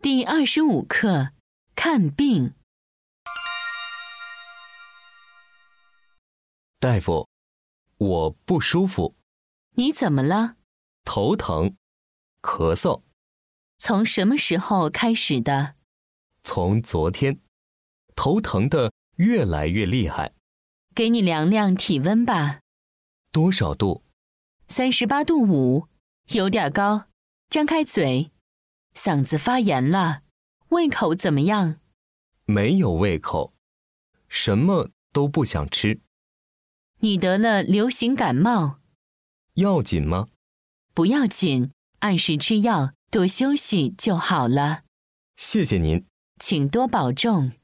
第25课，看病。 大夫，我不舒服， 你怎么了？ 头疼，咳嗽， 从什么时候开始的？ 从昨天，头疼的越来越厉害。 给你量量体温吧。 多少度 ？38度5，有点高。张开嘴。嗓子发炎了，胃口怎么样？ 没有胃口，什么都不想吃。 你得了流行感冒。 要紧吗？ 不要紧，按时吃药，多休息就好了。 谢谢您。 请多保重。